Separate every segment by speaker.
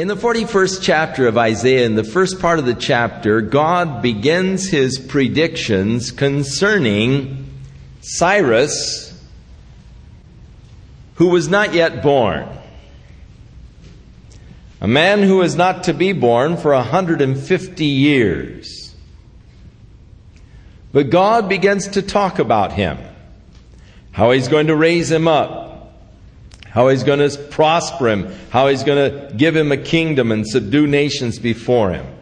Speaker 1: In the 41st chapter of Isaiah, in the first part of the chapter, God begins his predictions concerning Cyrus, who was not yet born. A man who is not to be born for 150 years. But God begins to talk about him, how he's going to raise him up, how he's going to prosper him, how he's going to give him a kingdom and subdue nations before him.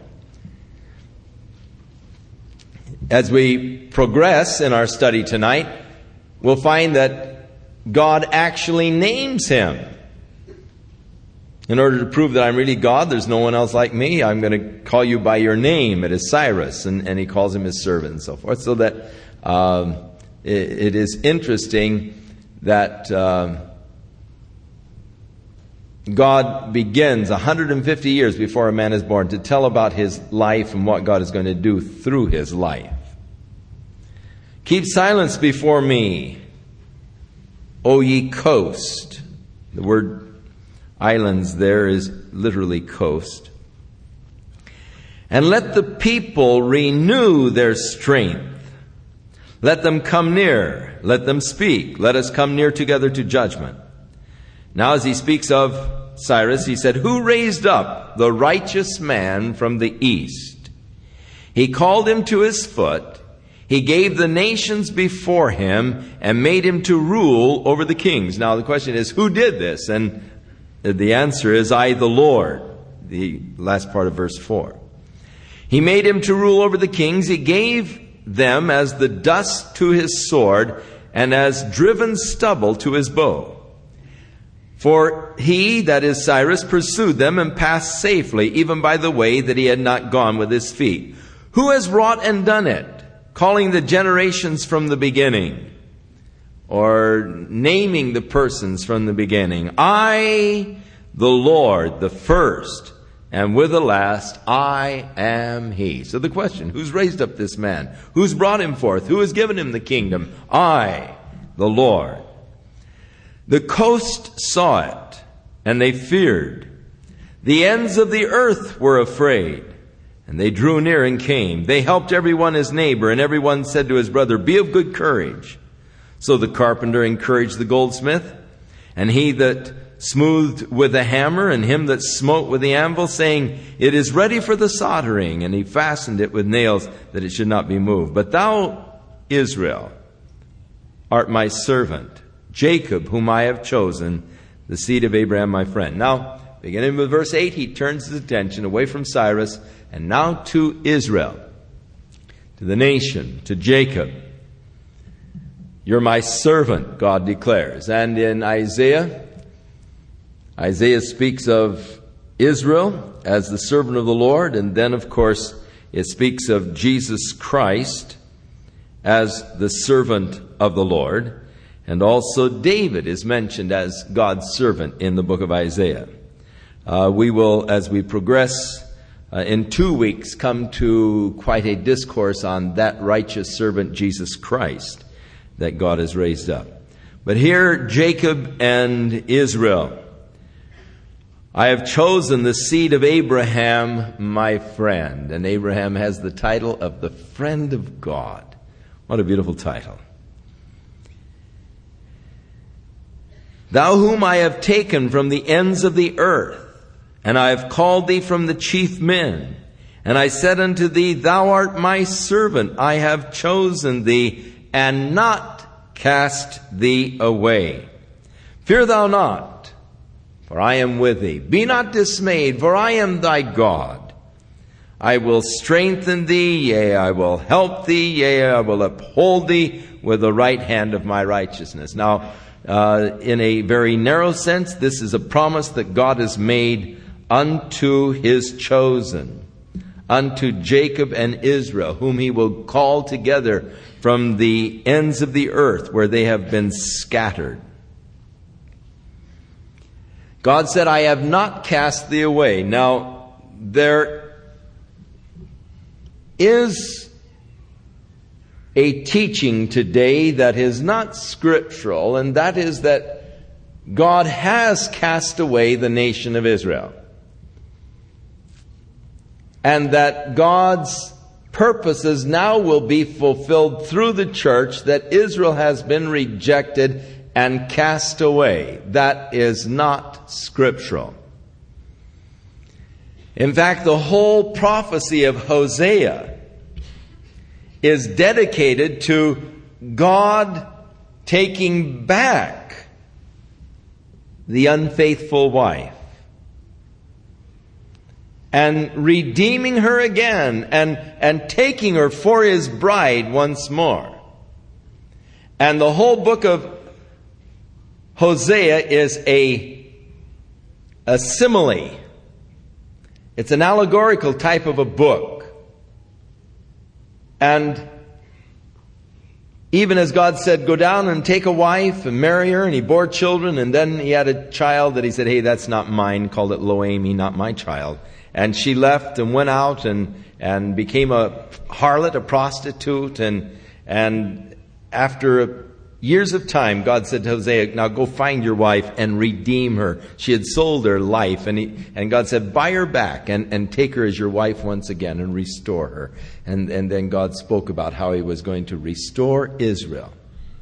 Speaker 1: As we progress in our study tonight, we'll find that God actually names him. In order to prove that I'm really God, there's no one else like me, I'm going to call you by your name. It is Cyrus, and he calls him his servant and so forth. So that it is interesting that God begins 150 years before a man is born to tell about his life and what God is going to do through his life. Keep silence before me, O ye coast. The word islands there is literally coast. And let the people renew their strength. Let them come near. Let them speak. Let us come near together to judgment. Now as he speaks of Cyrus, he said, who raised up the righteous man from the east? He called him to his foot. He gave the nations before him and made him to rule over the kings. Now the question is, who did this? And the answer is, I, the Lord. The last part of verse 4. He made him to rule over the kings. He gave them as the dust to his sword and as driven stubble to his bow. For he, that is Cyrus, pursued them and passed safely, even by the way that he had not gone with his feet. Who has wrought and done it, calling the generations from the beginning, or naming the persons from the beginning? I, the Lord, the first, and with the last, I am he. So the question, who's raised up this man? Who's brought him forth? Who has given him the kingdom? I, the Lord. The coast saw it, and they feared. The ends of the earth were afraid, and they drew near and came. They helped everyone his neighbor, and everyone said to his brother, be of good courage. So the carpenter encouraged the goldsmith, and he that smoothed with the hammer, and him that smote with the anvil, saying, it is ready for the soldering. And he fastened it with nails, that it should not be moved. But thou, Israel, art my servant, Jacob, whom I have chosen, the seed of Abraham my friend. Now, beginning with verse 8, he turns his attention away from Cyrus and now to Israel, to the nation, to Jacob. You're my servant, God declares. And in Isaiah speaks of Israel as the servant of the Lord, and then, of course, it speaks of Jesus Christ as the servant of the Lord. And also David is mentioned as God's servant in the book of Isaiah. We will, as we progress in 2 weeks, come to quite a discourse on that righteous servant, Jesus Christ, that God has raised up. But here, Jacob and Israel. I have chosen the seed of Abraham, my friend. And Abraham has the title of the friend of God. What a beautiful title. Thou whom I have taken from the ends of the earth, and I have called thee from the chief men. And I said unto thee, thou art my servant. I have chosen thee, and not cast thee away. Fear thou not, for I am with thee. Be not dismayed, for I am thy God. I will strengthen thee, yea, I will help thee, yea, I will uphold thee with the right hand of my righteousness. Now, in a very narrow sense, this is a promise that God has made unto his chosen, unto Jacob and Israel, whom he will call together from the ends of the earth where they have been scattered. God said, I have not cast thee away. Now, there is a teaching today that is not scriptural, and that is that God has cast away the nation of Israel. and that God's purposes now will be fulfilled through the church, that Israel has been rejected and cast away. That is not scriptural. In fact, the whole prophecy of Hosea is dedicated to God taking back the unfaithful wife and redeeming her again and taking her for His bride once more. And the whole book of Hosea is a simile. It's an allegorical type of a book. And even as God said, go down and take a wife and marry her, and he bore children, and then he had a child that he said, hey, that's not mine, called it Lo-Ami, not my child. And she left and went out and became a harlot, a prostitute, and after years of time, God said to Hosea, now go find your wife and redeem her. She had sold her life, and God said, buy her back and take her as your wife once again and restore her. And then God spoke about how He was going to restore Israel.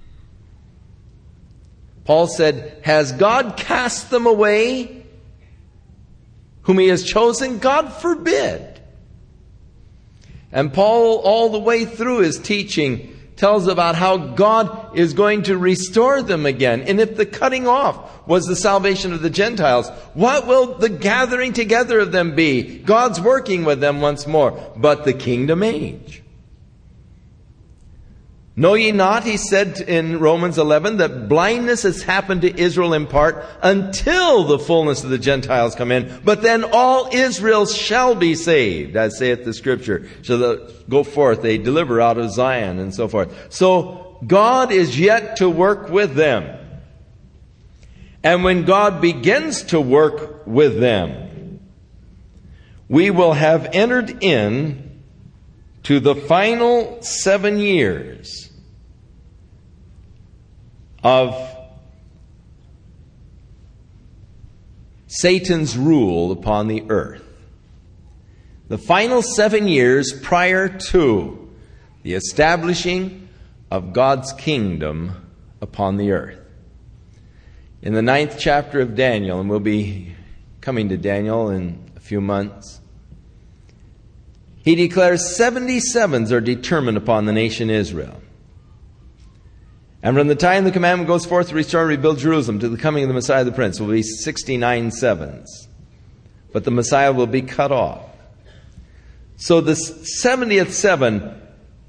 Speaker 1: Paul said, has God cast them away whom He has chosen? God forbid. And Paul, all the way through his teaching, tells about how God is going to restore them again. And if the cutting off was the salvation of the Gentiles, what will the gathering together of them be? God's working with them once more, but the kingdom age. Know ye not, he said in Romans 11, that blindness has happened to Israel in part until the fullness of the Gentiles come in. But then all Israel shall be saved, as saith the Scripture. Shall go forth, they deliver out of Zion, and so forth. So God is yet to work with them. And when God begins to work with them, we will have entered in to the final 7 years of Satan's rule upon the earth. The final 7 years prior to the establishing of God's kingdom upon the earth. In the 9th chapter of Daniel, and we'll be coming to Daniel in a few months, he declares 77s are determined upon the nation Israel. And from the time the commandment goes forth to restore and rebuild Jerusalem to the coming of the Messiah the Prince will be 69 sevens. But the Messiah will be cut off. So the 70th seven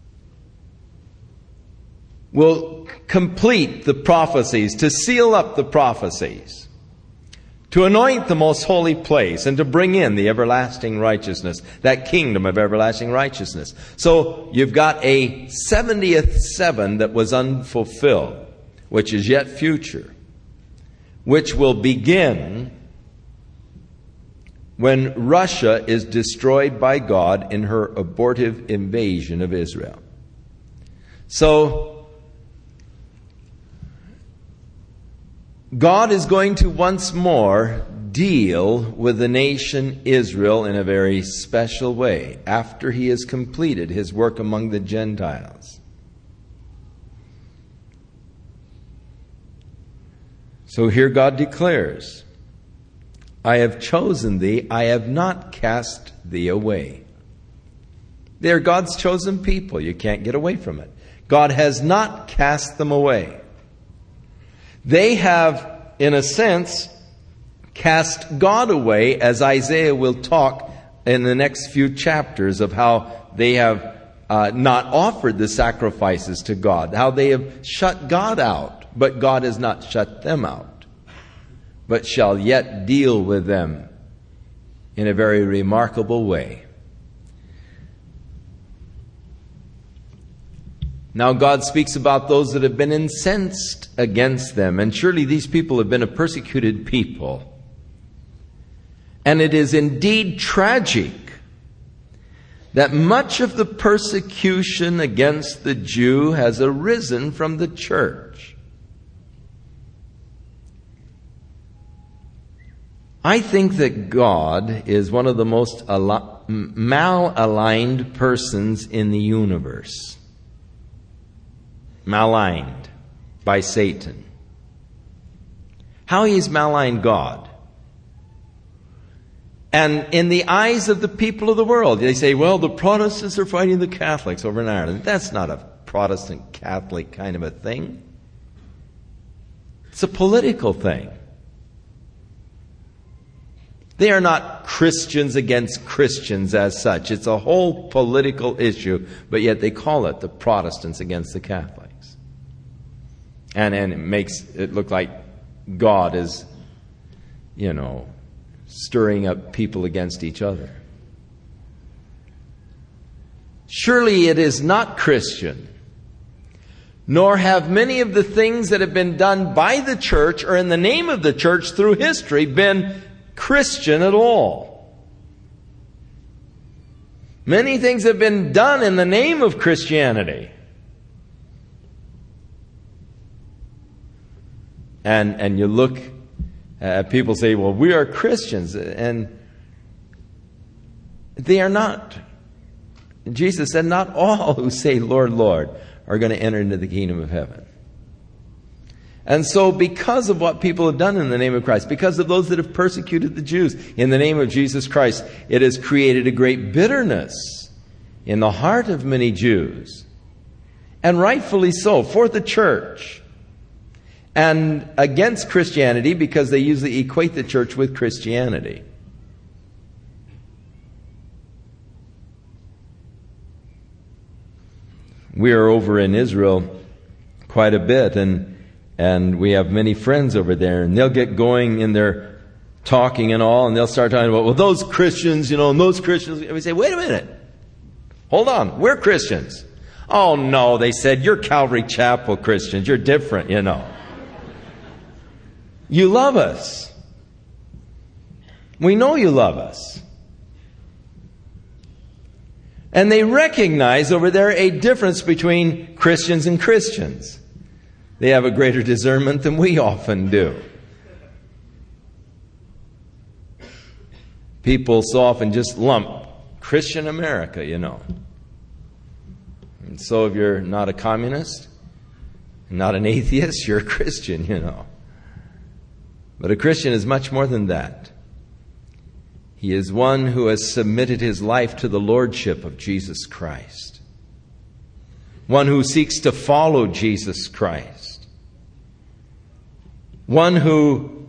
Speaker 1: will complete the prophecies, to seal up the prophecies, to anoint the most holy place, and to bring in the everlasting righteousness, that kingdom of everlasting righteousness. So you've got a 70th seven that was unfulfilled, which is yet future, which will begin when Russia is destroyed by God in her abortive invasion of Israel. So God is going to once more deal with the nation Israel in a very special way after He has completed His work among the Gentiles. So here God declares, I have chosen thee, I have not cast thee away. They are God's chosen people. You can't get away from it. God has not cast them away. They have, in a sense, cast God away, as Isaiah will talk in the next few chapters of how they have not offered the sacrifices to God, how they have shut God out, but God has not shut them out, but shall yet deal with them in a very remarkable way. Now God speaks about those that have been incensed against them. And surely these people have been a persecuted people. And it is indeed tragic that much of the persecution against the Jew has arisen from the church. I think that God is one of the most malaligned persons in the universe. Maligned by Satan. How he has maligned God. And in the eyes of the people of the world, they say, well, the Protestants are fighting the Catholics over in Ireland. That's not a Protestant Catholic kind of a thing. It's a political thing. They are not Christians against Christians as such. It's a whole political issue, but yet they call it the Protestants against the Catholics. And it makes it look like God is, stirring up people against each other. Surely it is not Christian, nor have many of the things that have been done by the church or in the name of the church through history been Christian at all. Many things have been done in the name of Christianity. And you look at people say, well, we are Christians. And they are not. Jesus said, not all who say, Lord, Lord, are going to enter into the kingdom of heaven. And so because of what people have done in the name of Christ, because of those that have persecuted the Jews in the name of Jesus Christ, it has created a great bitterness in the heart of many Jews. And rightfully so, for the church. And against Christianity, because they usually equate the church with Christianity. We are over in Israel quite a bit, and we have many friends over there, and they'll get going in their talking and all, and they'll start talking about, well, those Christians, and those Christians. And we say, wait a minute. Hold on. We're Christians. Oh, no, they said, you're Calvary Chapel Christians. You're different, You love us. We know you love us. And they recognize over there a difference between Christians and Christians. They have a greater discernment than we often do. People so often just lump Christian America, And so if you're not a communist, not an atheist, you're a Christian, But a Christian is much more than that. He is one who has submitted his life to the lordship of Jesus Christ. One who seeks to follow Jesus Christ. One who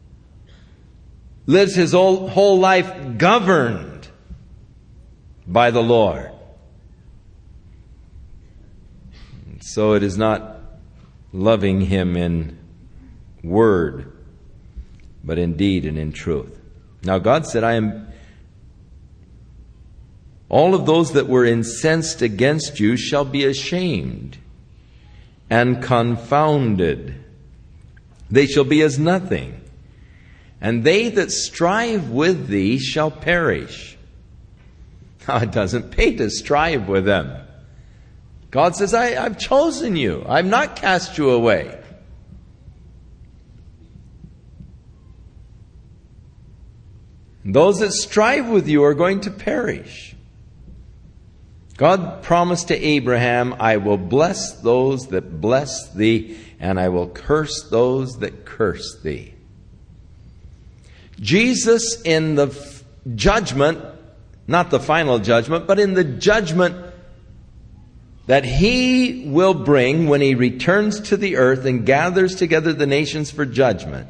Speaker 1: lives his whole life governed by the Lord. So it is not loving him in word, but in deed and in truth. Now God said, all of those that were incensed against you shall be ashamed and confounded. They shall be as nothing. And they that strive with thee shall perish. Now, it doesn't pay to strive with them. God says, I've chosen you. I've not cast you away. Those that strive with you are going to perish. God promised to Abraham, I will bless those that bless thee, and I will curse those that curse thee. Jesus in the judgment, not the final judgment, but in the judgment that he will bring when he returns to the earth and gathers together the nations for judgment.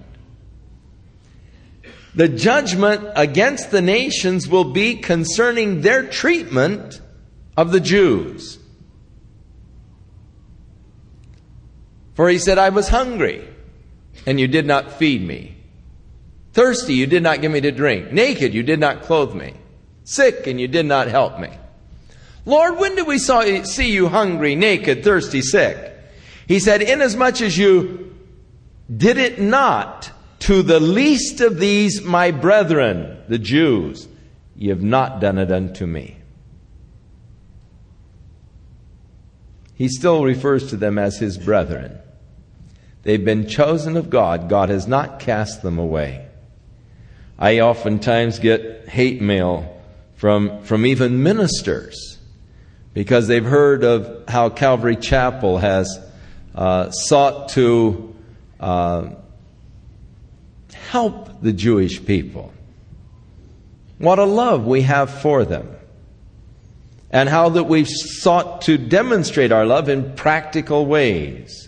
Speaker 1: The judgment against the nations will be concerning their treatment of the Jews. For he said, I was hungry, and you did not feed me. Thirsty, you did not give me to drink. Naked, you did not clothe me. Sick, and you did not help me. Lord, when did we see you hungry, naked, thirsty, sick? He said, inasmuch as you did it not to the least of these, my brethren, the Jews, ye have not done it unto me. He still refers to them as his brethren. They've been chosen of God. God has not cast them away. I oftentimes get hate mail from even ministers, because they've heard of how Calvary Chapel has sought to help the Jewish people. What a love we have for them. And how that we've sought to demonstrate our love in practical ways.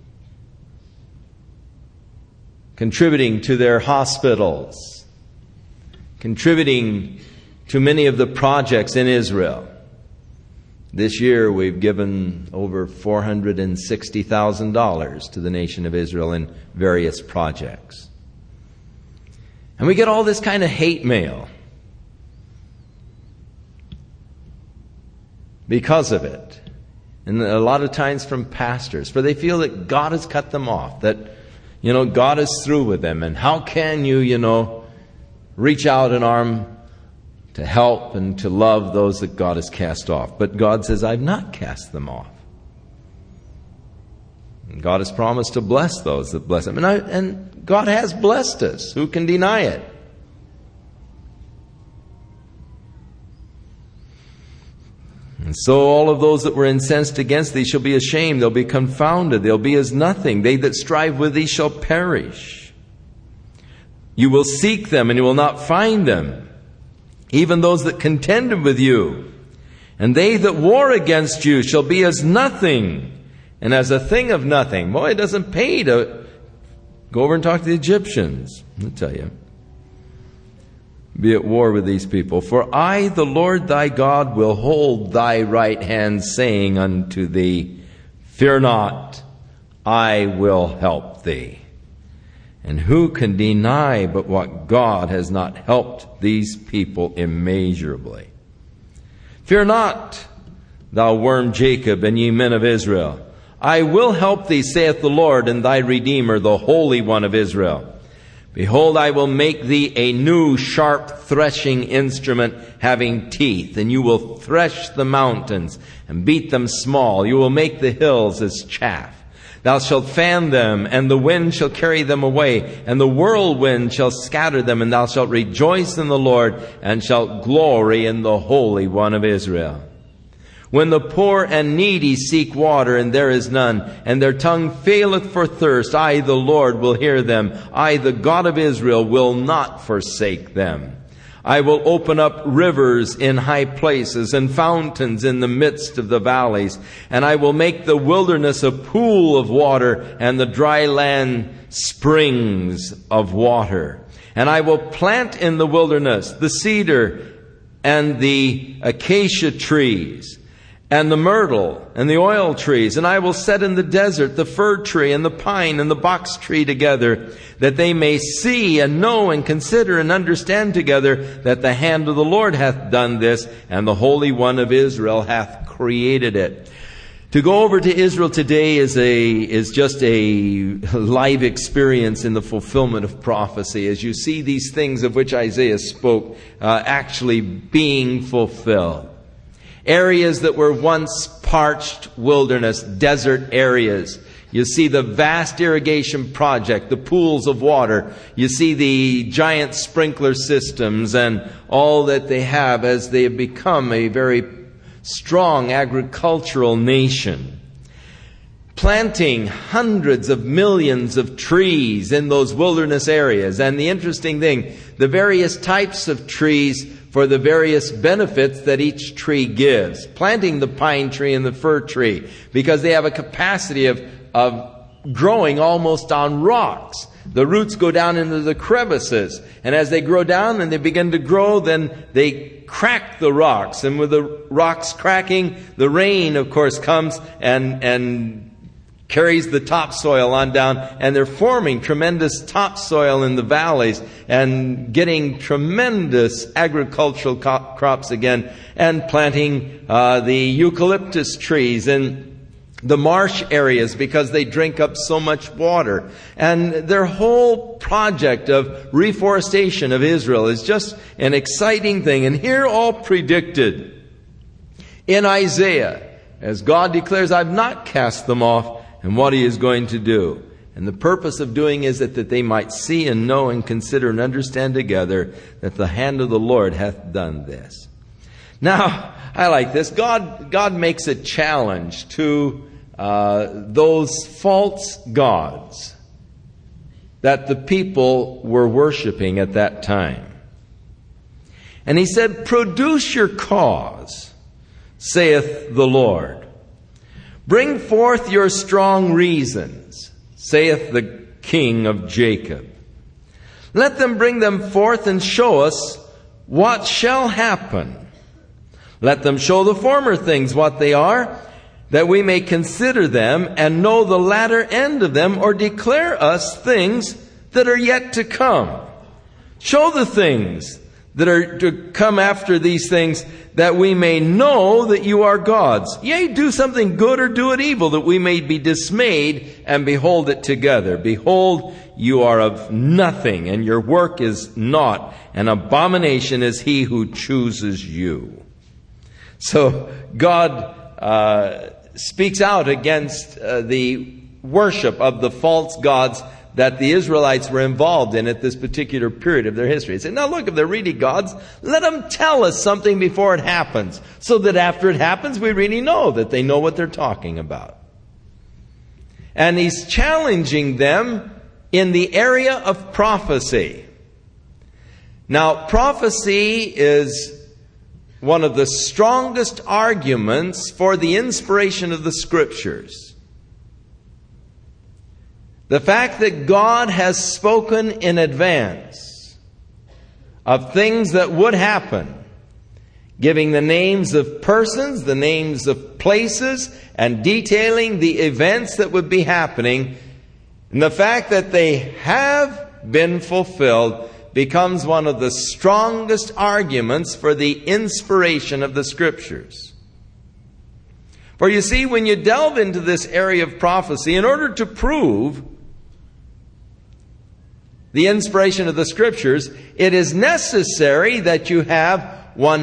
Speaker 1: Contributing to their hospitals. Contributing to many of the projects in Israel. This year we've given over $460,000 to the nation of Israel in various projects. And we get all this kind of hate mail because of it. And a lot of times from pastors, for they feel that God has cut them off, that, God is through with them. And how can you, reach out an arm to help and to love those that God has cast off? But God says, I've not cast them off. And God has promised to bless those that bless Him. And God has blessed us. Who can deny it? And so all of those that were incensed against thee shall be ashamed. They'll be confounded. They'll be as nothing. They that strive with thee shall perish. You will seek them and you will not find them. Even those that contended with you. And they that war against you shall be as nothing. And as a thing of nothing. Boy, it doesn't pay to go over and talk to the Egyptians. I'll tell you. Be at war with these people. For I, the Lord thy God, will hold thy right hand, saying unto thee, fear not, I will help thee. And who can deny but what God has not helped these people immeasurably? Fear not, thou worm Jacob, and ye men of Israel. I will help thee, saith the Lord, and thy Redeemer, the Holy One of Israel. Behold, I will make thee a new sharp threshing instrument having teeth, and you will thresh the mountains and beat them small. You will make the hills as chaff. Thou shalt fan them, and the wind shall carry them away, and the whirlwind shall scatter them, and thou shalt rejoice in the Lord, and shalt glory in the Holy One of Israel. When the poor and needy seek water, and there is none, and their tongue faileth for thirst, I, the Lord, will hear them. I, the God of Israel, will not forsake them. I will open up rivers in high places, and fountains in the midst of the valleys. And I will make the wilderness a pool of water, and the dry land springs of water. And I will plant in the wilderness the cedar and the acacia trees, and the myrtle, and the oil trees. And I will set in the desert the fir tree, and the pine, and the box tree together, that they may see, and know, and consider, and understand together, that the hand of the Lord hath done this, and the Holy One of Israel hath created it. To go over to Israel today is just a live experience in the fulfillment of prophecy, as you see these things of which Isaiah spoke actually being fulfilled. Areas that were once parched wilderness, desert areas. You see the vast irrigation project, the pools of water. You see the giant sprinkler systems and all that they have as they have become a very strong agricultural nation. Planting hundreds of millions of trees in those wilderness areas. And the interesting thing, the various types of trees for the various benefits that each tree gives. Planting the pine tree and the fir tree because they have a capacity of growing almost on rocks. The roots go down into the crevices, and as they grow down and they begin to grow, then they crack the rocks. And with the rocks cracking, the rain, of course, comes and carries the topsoil on down, and they're forming tremendous topsoil in the valleys and getting tremendous agricultural crops again, and planting the eucalyptus trees in the marsh areas because they drink up so much water. And their whole project of reforestation of Israel is just an exciting thing. And here all predicted in Isaiah, as God declares, I've not cast them off, and what He is going to do. And the purpose of doing is that they might see and know and consider and understand together that the hand of the Lord hath done this. Now, I like this. God makes a challenge to those false gods that the people were worshiping at that time. And he said, "Produce your cause, saith the Lord. Bring forth your strong reasons, saith the King of Jacob. Let them bring them forth and show us what shall happen. Let them show the former things what they are, that we may consider them and know the latter end of them, or declare us things that are yet to come. Show the things that are to come after these things, that we may know that you are gods. Yea, do something good or do it evil, that we may be dismayed and behold it together. Behold, you are of nothing, and your work is naught. An abomination is he who chooses you." So God speaks out against the worship of the false gods that the Israelites were involved in at this particular period of their history. He said, now look, if they're really gods, let them tell us something before it happens, so that after it happens, we really know that they know what they're talking about. And he's challenging them in the area of prophecy. Now, prophecy is one of the strongest arguments for the inspiration of the Scriptures. The fact that God has spoken in advance of things that would happen, giving the names of persons, the names of places, and detailing the events that would be happening, and the fact that they have been fulfilled becomes one of the strongest arguments for the inspiration of the Scriptures. For you see, when you delve into this area of prophecy, in order to prove the inspiration of the Scriptures, it is necessary that you have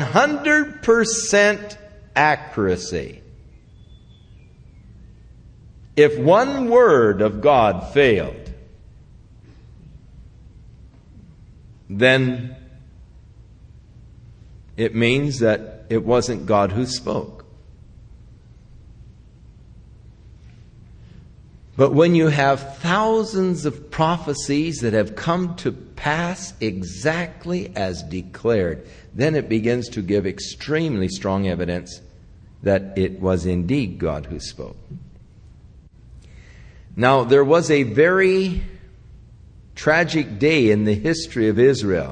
Speaker 1: 100% accuracy. If one word of God failed, then it means that it wasn't God who spoke. But when you have thousands of prophecies that have come to pass exactly as declared, then it begins to give extremely strong evidence that it was indeed God who spoke. Now, there was a very tragic day in the history of Israel.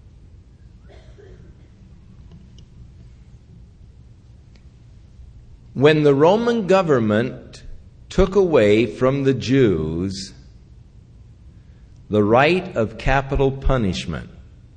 Speaker 1: When the Roman government took away from the Jews the right of capital punishment.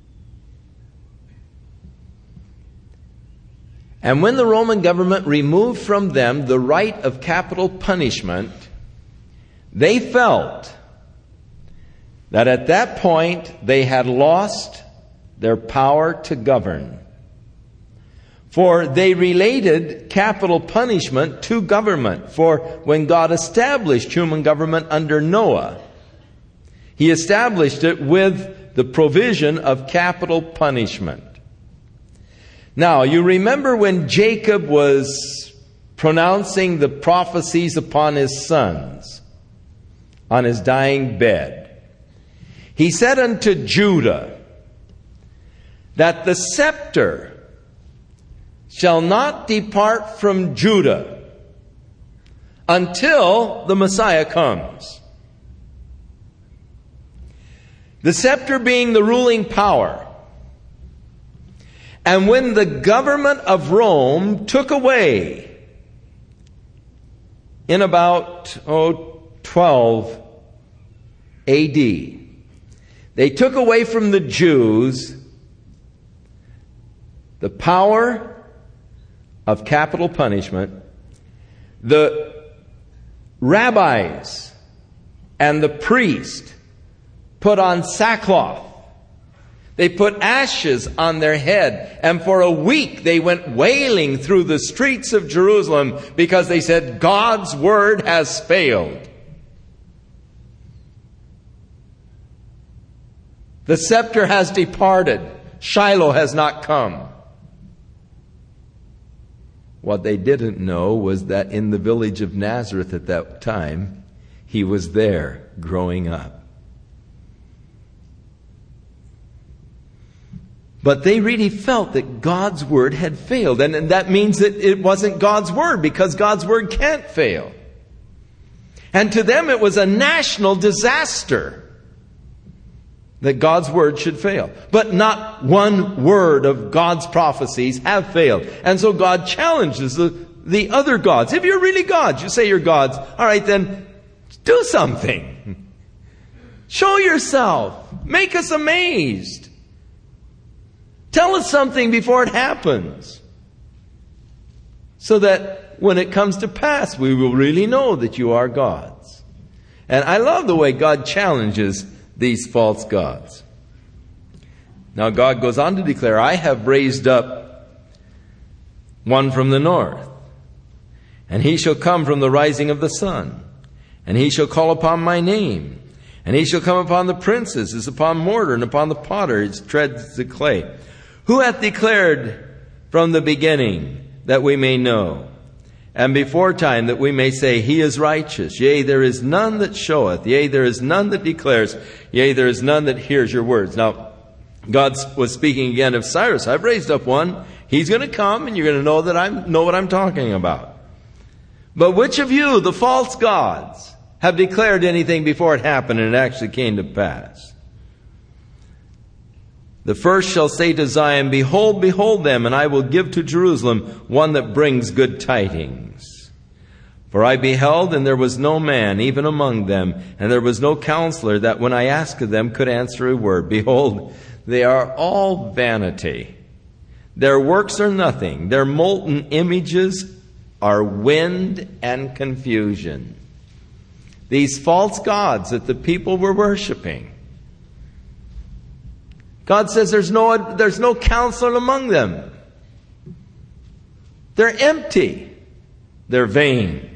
Speaker 1: And when the Roman government removed from them the right of capital punishment, they felt that at that point they had lost their power to govern. For they related capital punishment to government. For when God established human government under Noah, He established it with the provision of capital punishment. Now, you remember when Jacob was pronouncing the prophecies upon his sons on his dying bed. He said unto Judah that the scepter shall not depart from Judah until the Messiah comes. The scepter being the ruling power. And when the government of Rome took away in about 12 A.D., they took away from the Jews the power of capital punishment. The rabbis and the priest put on sackcloth. They put ashes on their head, and for a week they went wailing through the streets of Jerusalem because they said, God's word has failed. The scepter has departed. Shiloh has not come. What they didn't know was that in the village of Nazareth at that time, he was there growing up. But they really felt that God's Word had failed. And that means that it wasn't God's Word, because God's Word can't fail. And to them it was a national disaster that God's Word should fail. But not one word of God's prophecies have failed. And so God challenges the other gods. If you're really gods, you say you're gods, all right, then do something. Show yourself. Make us amazed. Tell us something before it happens, so that when it comes to pass, we will really know that you are gods. And I love the way God challenges these false gods. Now God goes on to declare, I have raised up one from the north, and he shall come from the rising of the sun, and he shall call upon my name, and he shall come upon the princes as upon mortar, and upon the potter as treads the clay. Who hath declared from the beginning, that we may know, and before time that we may say, he is righteous. Yea, there is none that showeth. Yea, there is none that declares. Yea, there is none that hears your words. Now, God was speaking again of Cyrus. I've raised up one. He's going to come, and you're going to know that I know what I'm talking about. But which of you, the false gods, have declared anything before it happened and it actually came to pass? The first shall say to Zion, behold, behold them, and I will give to Jerusalem one that brings good tidings. For I beheld, and there was no man, even among them, and there was no counselor, that when I asked of them could answer a word. Behold, they are all vanity. Their works are nothing. Their molten images are wind and confusion. These false gods that the people were worshiping, God says there's no counselor among them. They're empty. They're vain.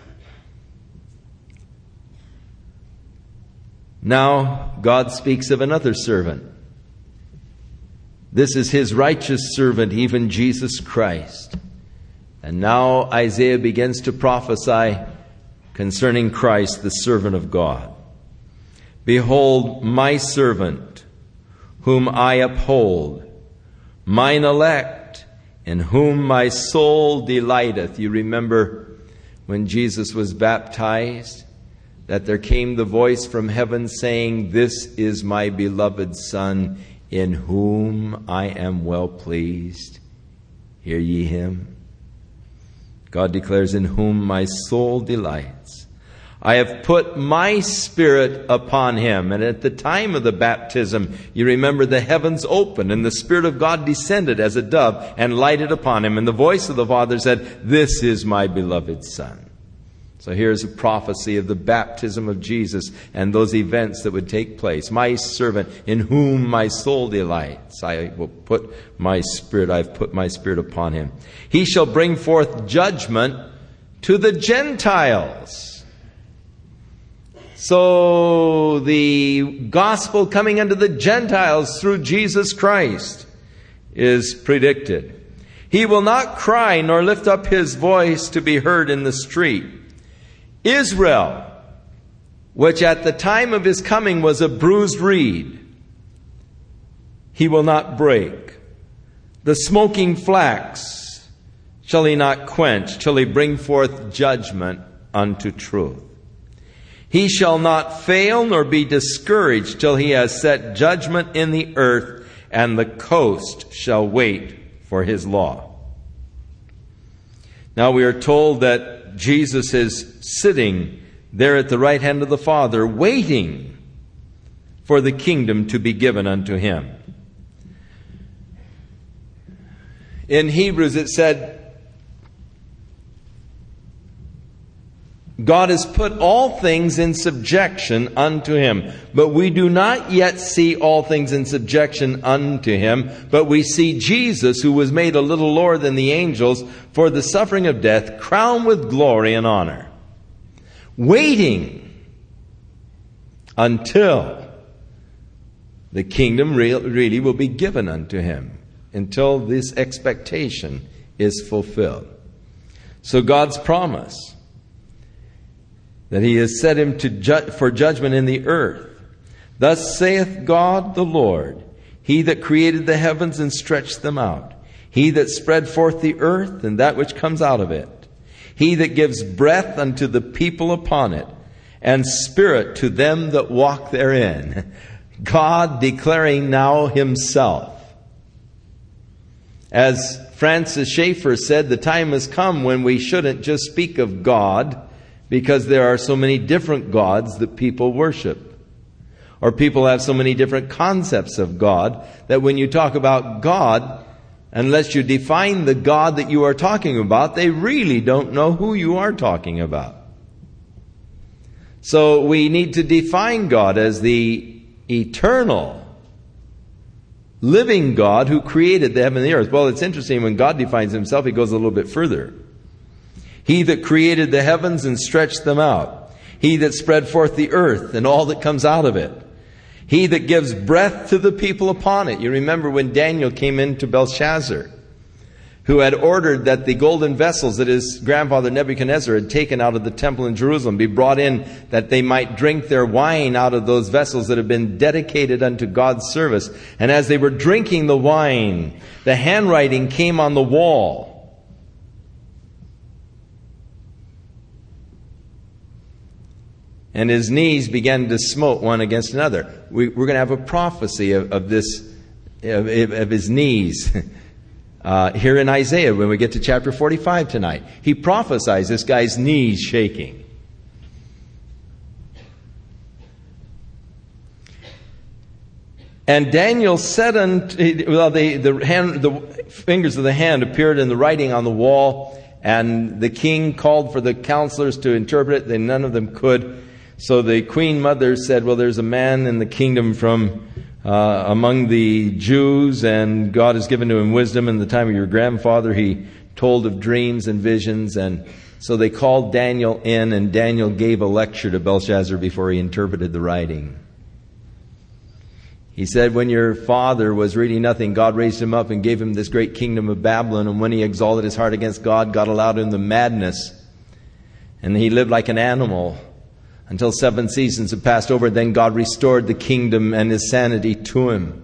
Speaker 1: Now God speaks of another servant. This is his righteous servant, even Jesus Christ. And now Isaiah begins to prophesy concerning Christ, the servant of God. Behold, my servant, whom I uphold, mine elect, in whom my soul delighteth. You remember when Jesus was baptized, that there came the voice from heaven saying, this is my beloved Son, in whom I am well pleased. Hear ye him? God declares, in whom my soul delights. I have put my Spirit upon him. And at the time of the baptism, you remember the heavens opened and the Spirit of God descended as a dove and lighted upon him. And the voice of the Father said, this is my beloved Son. So here's a prophecy of the baptism of Jesus and those events that would take place. My servant, in whom my soul delights. I will put my Spirit, I've put my Spirit upon him. He shall bring forth judgment to the Gentiles. So the gospel coming unto the Gentiles through Jesus Christ is predicted. He will not cry nor lift up his voice to be heard in the street. Israel, which at the time of his coming was a bruised reed, he will not break. The smoking flax shall he not quench till he bring forth judgment unto truth. He shall not fail nor be discouraged till he has set judgment in the earth, and the coast shall wait for his law. Now we are told that Jesus is sitting there at the right hand of the Father, waiting for the kingdom to be given unto him. In Hebrews it said, God has put all things in subjection unto him. But we do not yet see all things in subjection unto him. But we see Jesus, who was made a little lower than the angels for the suffering of death, crowned with glory and honor. Waiting until the kingdom really will be given unto him. Until this expectation is fulfilled. So God's promise that He has set him for judgment in the earth. Thus saith God the Lord, He that created the heavens and stretched them out, He that spread forth the earth and that which comes out of it, He that gives breath unto the people upon it, and spirit to them that walk therein. God declaring now Himself. As Francis Schaeffer said, the time has come when we shouldn't just speak of God, because there are so many different gods that people worship. Or people have so many different concepts of God, that when you talk about God, unless you define the God that you are talking about, they really don't know who you are talking about. So we need to define God as the eternal, living God who created the heaven and the earth. Well, it's interesting, when God defines Himself, He goes a little bit further. He that created the heavens and stretched them out. He that spread forth the earth and all that comes out of it. He that gives breath to the people upon it. You remember when Daniel came into Belshazzar, who had ordered that the golden vessels that his grandfather Nebuchadnezzar had taken out of the temple in Jerusalem be brought in, that they might drink their wine out of those vessels that had been dedicated unto God's service. And as they were drinking the wine, the handwriting came on the wall. And his knees began to smote one against another. We're going to have a prophecy of his knees here in Isaiah when we get to chapter 45 tonight. He prophesies this guy's knees shaking. And Daniel said the fingers of the hand appeared in the writing on the wall, and the king called for the counselors to interpret it, and none of them could. So the queen mother said, well, there's a man in the kingdom from among the Jews, and God has given to him wisdom. In the time of your grandfather, he told of dreams and visions. And so they called Daniel in, and Daniel gave a lecture to Belshazzar before he interpreted the writing. He said, when your father was really nothing, God raised him up and gave him this great kingdom of Babylon. And when he exalted his heart against God, God allowed him the madness. And he lived like an animal until 7 seasons had passed over. Then God restored the kingdom and his sanity to him.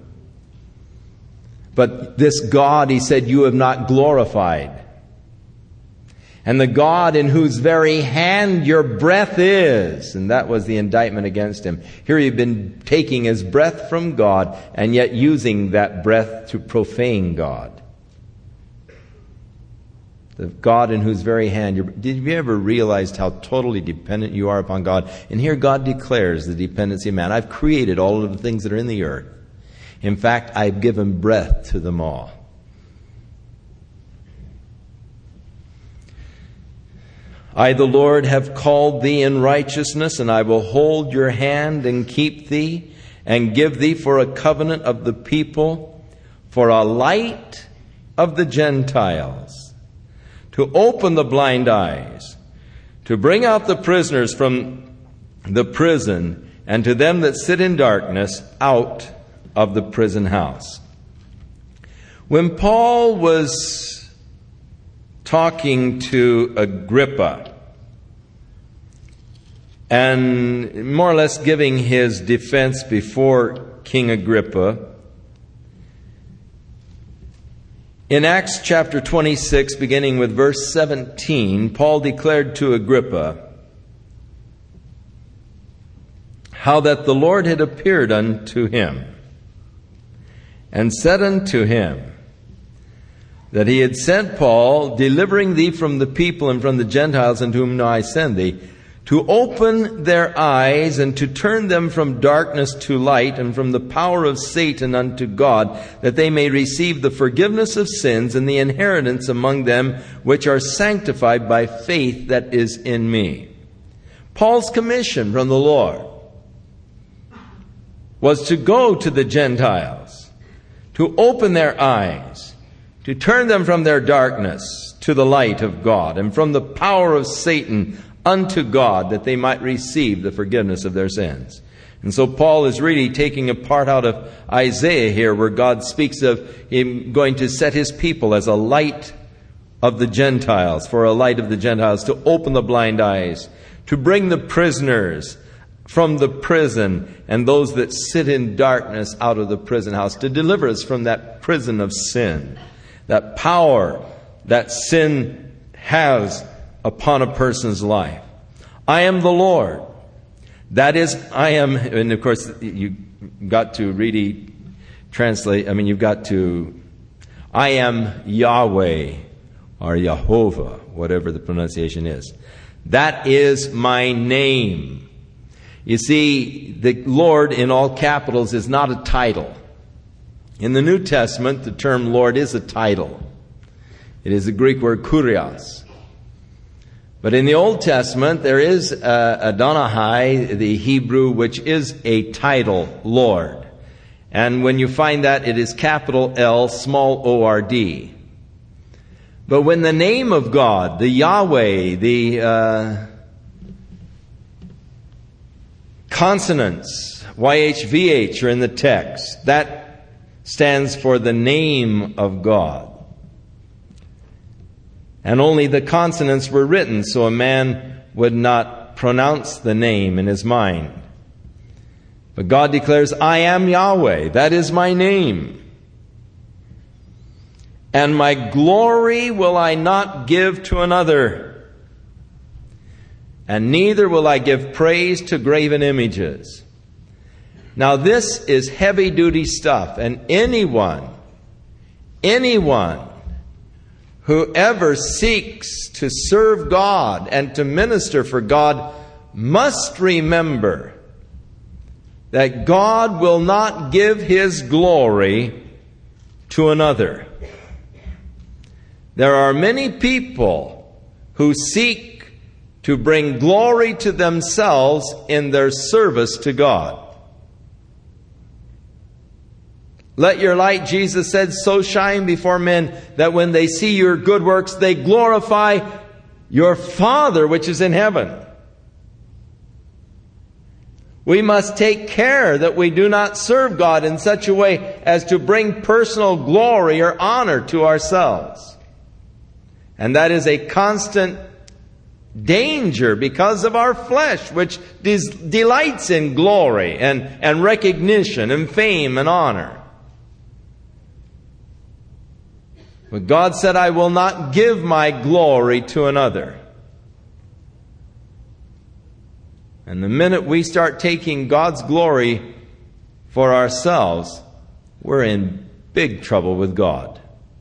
Speaker 1: But this God, he said, you have not glorified. And the God in whose very hand your breath is. And that was the indictment against him. Here he'd been taking his breath from God and yet using that breath to profane God. The God in whose very hand did you ever realize how totally dependent you are upon God? And here God declares the dependency of man. I've created all of the things that are in the earth. In fact, I've given breath to them all. I, the Lord, have called thee in righteousness, and I will hold your hand and keep thee, and give thee for a covenant of the people, for a light of the Gentiles, to open the blind eyes, to bring out the prisoners from the prison, and to them that sit in darkness out of the prison house. When Paul was talking to Agrippa and more or less giving his defense before King Agrippa, in Acts chapter 26, beginning with verse 17, Paul declared to Agrippa how that the Lord had appeared unto him and said unto him that he had sent Paul, delivering thee from the people and from the Gentiles unto whom now I send thee, to open their eyes and to turn them from darkness to light and from the power of Satan unto God, that they may receive the forgiveness of sins and the inheritance among them which are sanctified by faith that is in me. Paul's commission from the Lord was to go to the Gentiles, to open their eyes, to turn them from their darkness to the light of God and from the power of Satan unto God, that they might receive the forgiveness of their sins. And so Paul is really taking a part out of Isaiah here, where God speaks of him going to set his people as a light of the Gentiles, for a light of the Gentiles, to open the blind eyes, to bring the prisoners from the prison and those that sit in darkness out of the prison house, to deliver us from that prison of sin, that power that sin has upon a person's life. I am the Lord. That is, I am, and of course you got to really translate, you've got to, I am Yahweh, or Jehovah, whatever the pronunciation is. That is my name. You see, the Lord in all capitals is not a title. In the New Testament, the term Lord is a title. It is the Greek word kurios. But in the Old Testament, there is Adonai, the Hebrew, which is a title, Lord. And when you find that, it is capital L, small O-R-D. But when the name of God, the Yahweh, the consonants, YHVH, are in the text, that stands for the name of God. And only the consonants were written so a man would not pronounce the name in his mind. But God declares, I am Yahweh, that is my name. And my glory will I not give to another, and neither will I give praise to graven images. Now this is heavy-duty stuff, and anyone who ever seeks to serve God and to minister for God must remember that God will not give His glory to another. There are many people who seek to bring glory to themselves in their service to God. Let your light, Jesus said, so shine before men that when they see your good works, they glorify your Father which is in heaven. We must take care that we do not serve God in such a way as to bring personal glory or honor to ourselves. And that is a constant danger because of our flesh, which delights in glory and recognition and fame and honor. But God said, I will not give my glory to another. And the minute we start taking God's glory for ourselves, we're in big trouble with God.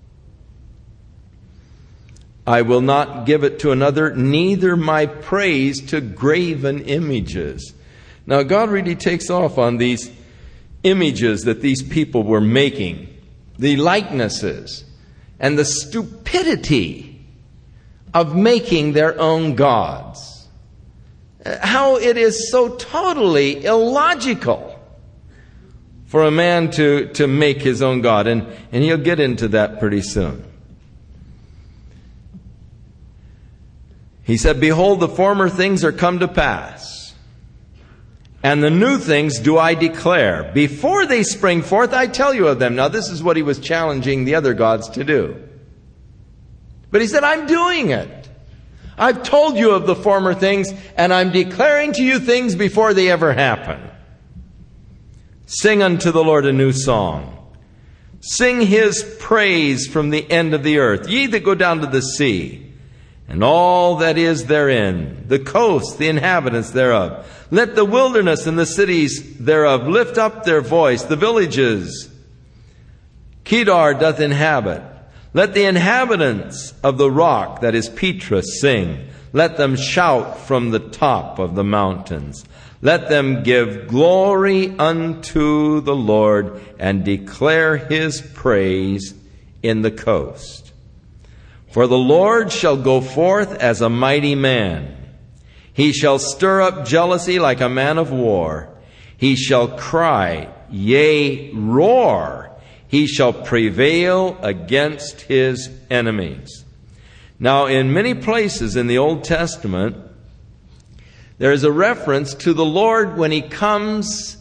Speaker 1: I will not give it to another, neither my praise to graven images. Now God really takes off on these images that these people were making, the likenesses, and the stupidity of making their own gods. How it is so totally illogical for a man to make his own God. And he'll get into that pretty soon. He said, behold, the former things are come to pass, and the new things do I declare. Before they spring forth, I tell you of them. Now, this is what he was challenging the other gods to do. But he said, I'm doing it. I've told you of the former things, and I'm declaring to you things before they ever happen. Sing unto the Lord a new song. Sing His praise from the end of the earth, ye that go down to the sea, and all that is therein, the coast, the inhabitants thereof. Let the wilderness and the cities thereof lift up their voice, the villages Kedar doth inhabit. Let the inhabitants of the rock, that is Petra, sing. Let them shout from the top of the mountains. Let them give glory unto the Lord and declare His praise in the coast. For the Lord shall go forth as a mighty man. He shall stir up jealousy like a man of war. He shall cry, yea, roar. He shall prevail against his enemies. Now, in many places in the Old Testament, there is a reference to the Lord when He comes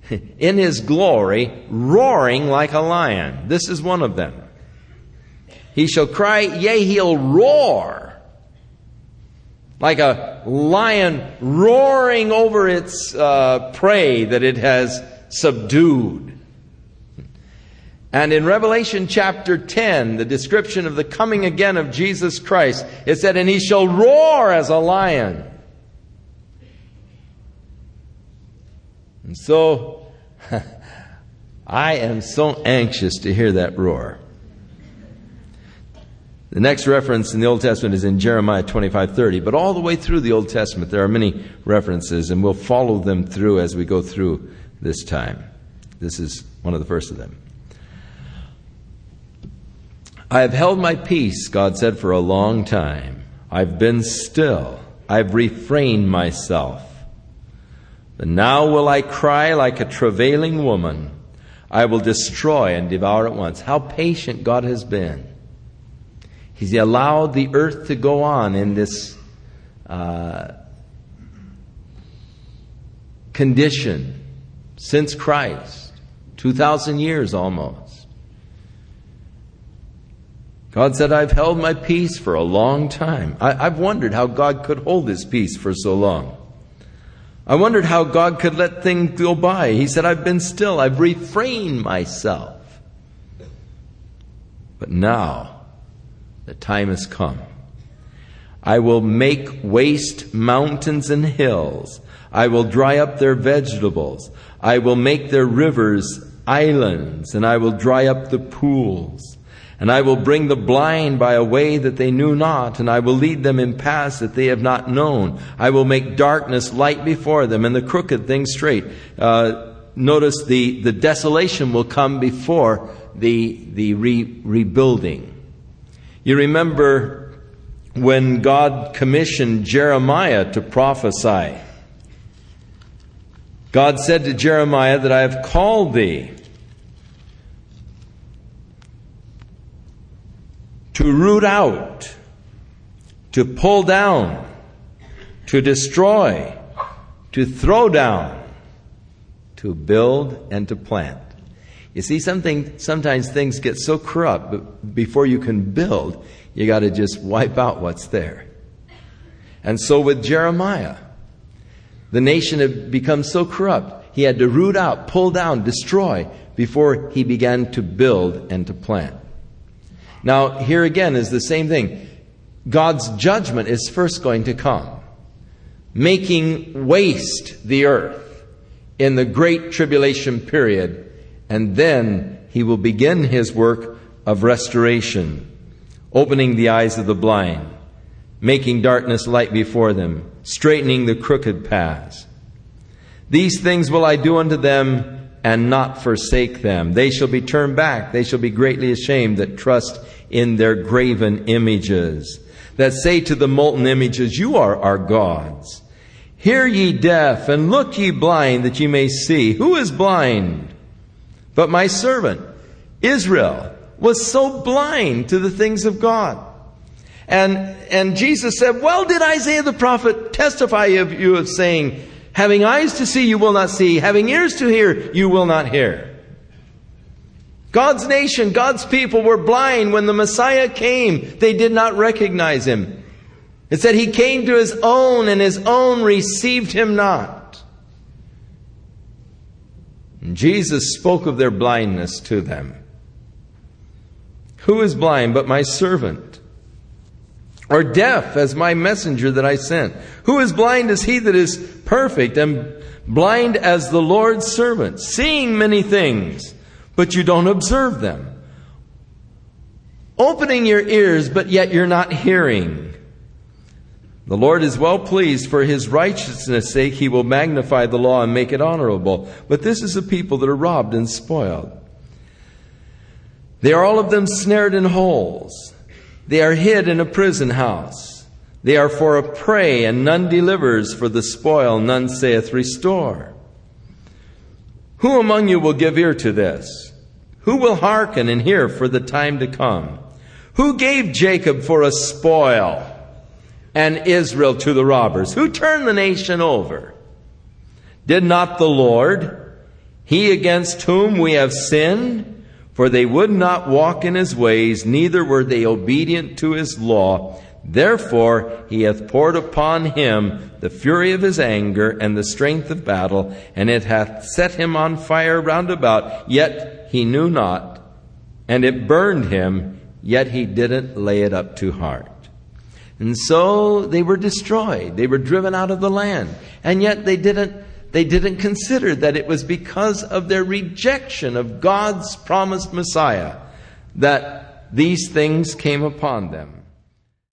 Speaker 1: in His glory, roaring like a lion. This is one of them. He shall cry, yea, he'll roar. Like a lion roaring over its prey that it has subdued. And in Revelation chapter 10, the description of the coming again of Jesus Christ, it said, and he shall roar as a lion. And so, I am so anxious to hear that roar. The next reference in the Old Testament is in Jeremiah 25:30. But all the way through the Old Testament, there are many references, and we'll follow them through as we go through this time. This is one of the first of them. I have held my peace, God said, for a long time. I've been still. I've refrained myself. But now will I cry like a travailing woman. I will destroy and devour at once. How patient God has been. He's allowed the earth to go on in this condition since Christ. 2,000 years almost. God said, I've held my peace for a long time. I've wondered how God could hold his peace for so long. I wondered how God could let things go by. He said, I've been still. I've refrained myself. But now, the time has come. I will make waste mountains and hills. I will dry up their vegetables. I will make their rivers islands, and I will dry up the pools. And I will bring the blind by a way that they knew not, and I will lead them in paths that they have not known. I will make darkness light before them, and the crooked things straight. Notice the desolation will come before the rebuilding. You remember when God commissioned Jeremiah to prophesy. God said to Jeremiah that I have called thee to root out, to pull down, to destroy, to throw down, to build, and to plant. You see, sometimes things get so corrupt, but before you can build, you got to just wipe out what's there. And so with Jeremiah, the nation had become so corrupt, he had to root out, pull down, destroy, before he began to build and to plant. Now, here again is the same thing. God's judgment is first going to come, making waste the earth in the great tribulation period, and then he will begin his work of restoration, opening the eyes of the blind, making darkness light before them, straightening the crooked paths. These things will I do unto them, and not forsake them. They shall be turned back. They shall be greatly ashamed that trust in their graven images, that say to the molten images, you are our gods. Hear ye deaf, and look ye blind, that ye may see. Who is blind? But my servant Israel was so blind to the things of God. And Jesus said, well did Isaiah the prophet testify of you of saying, having eyes to see, you will not see. Having ears to hear, you will not hear. God's nation, God's people were blind when the Messiah came. They did not recognize him. It said he came to his own, and his own received him not. And Jesus spoke of their blindness to them. Who is blind but my servant? Or deaf as my messenger that I sent? Who is blind as he that is perfect, and blind as the Lord's servant, seeing many things, but you don't observe them? Opening your ears, but yet you're not hearing. The Lord is well pleased. For his righteousness' sake he will magnify the law and make it honorable. But this is a people that are robbed and spoiled. They are all of them snared in holes. They are hid in a prison house. They are for a prey, and none delivers. For the spoil, none saith, restore. Who among you will give ear to this? Who will hearken and hear for the time to come? Who gave Jacob for a spoil, and Israel to the robbers? Who turned the nation over? Did not the Lord, he against whom we have sinned? For they would not walk in his ways, neither were they obedient to his law. Therefore he hath poured upon him the fury of his anger and the strength of battle, and it hath set him on fire round about, yet he knew not. And it burned him, yet he didn't lay it up to heart. And so they were destroyed. They were driven out of the land. And yet they didn't consider that it was because of their rejection of God's promised Messiah that these things came upon them.